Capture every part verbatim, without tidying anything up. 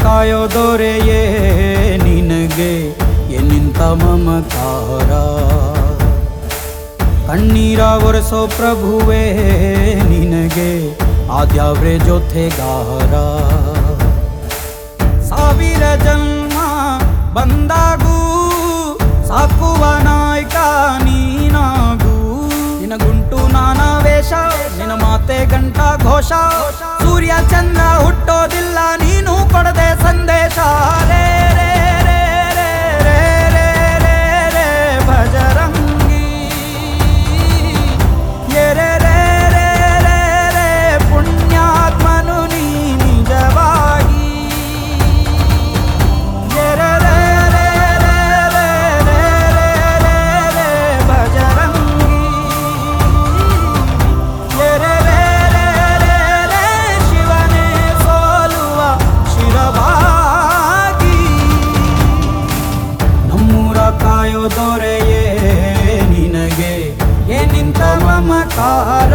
ಕಾಯೋ ದೊರೆಯೇ ನಿನಗೆ ಎನ್ನಿಂತ ಮಮಕಾರ. ಕಣ್ಣೀರ ಒರೆಸೋ ಪ್ರಭುವೇ ನಿನಗೆ ಆದ್ಯಾವ್ರೆ ಜೊತೆಗಾರ. ಸಾವಿರ ಜನ್ಮ ಬಂದಾಗೂ ಸಾಕುವ ನಾಯಕ ನೀನಾಗೂ. ನಿನಗುಂಟು ನಾನಾ ವೇಷ, ನಿನ್ನ ಮಾತೆ ಗಂಟ ಘೋಷ. ಸೂರ್ಯ ಚಂದ್ರ ಹುಟ್ಟೋದಿಲ್ಲ ನೀನು ಕೊಡದೆ ಸಂದೇಶ. ರೇ ರೇ ರೇ ರೇ ರೇ ರೇ ರೇ ರೇ ಭಜರಂಗಿ. ಯೇ ರೇ ರೇ ರೇ ರೇ ರೇ ಪುಣ್ಯಾತ್ಮನು ನೀ ನಿಜವಾಗಿ. ಯೇ ರೇ ರೇ ರೇ ರೇ ರೇ ರೇ ರೇ ರೇ ಭಜರಂಗಿ. ಯೇ ರೇ ರೇ ರೇ ರೇ ರೇ ಶಿವನೇ ಸೋಲುವ ಶಿರವಾಗಿ. ನಮ್ಮೂರ ಕಾಯೋ ದೊರೆಯೇ ನಿನಗೆ ಏನಿಂತ ಮಮಕಾರ.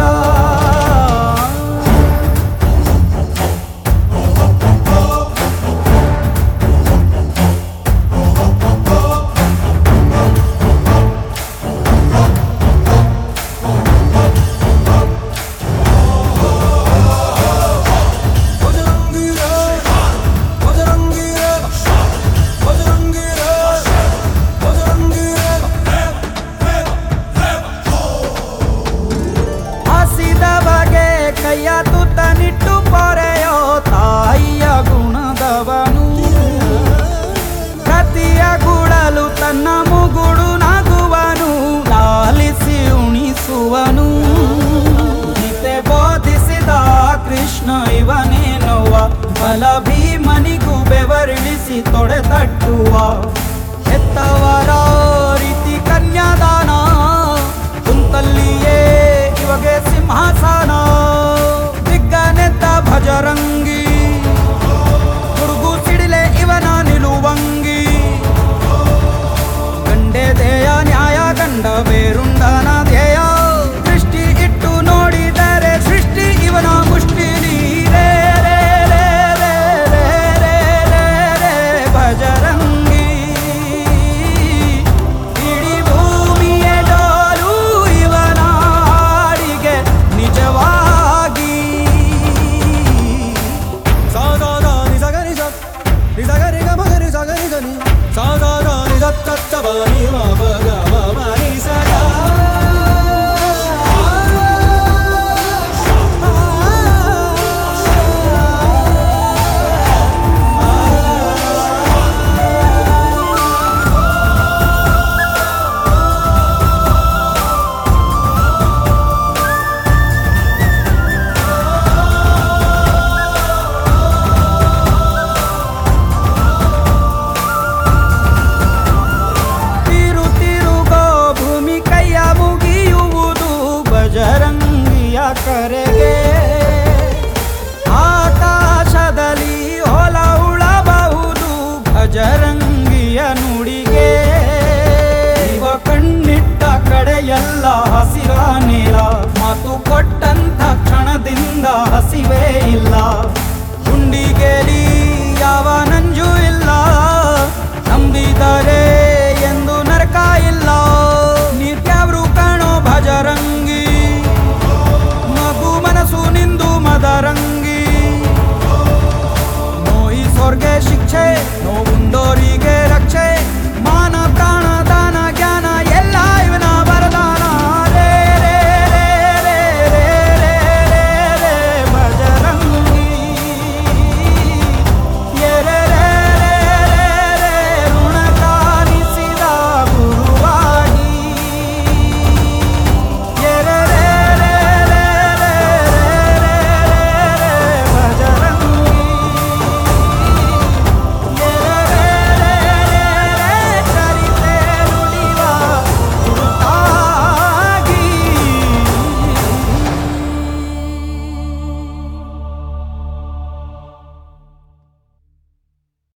ಕೈಯ ತುತ್ತ ನಿಟ್ಟು ಪೊರೆಯೋ ತಾಯಿಯ ಗುಣದವನು. ಕತಿಯ ಗುಡಲು ತನ್ನ ಮುಗುಡು ನಗುವನು. ಲಾಲಿಸಿ ಉಣಿಸುವನು. ಗೀತೆ ಬೋಧಿಸಿದ ಕೃಷ್ಣ ಇವನೇನೋವ. ಬಲ ಭೀಮನಿಗೂ ಬೆವರಿಳಿಸಿ ತೊಡೆ ತಟ್ಟ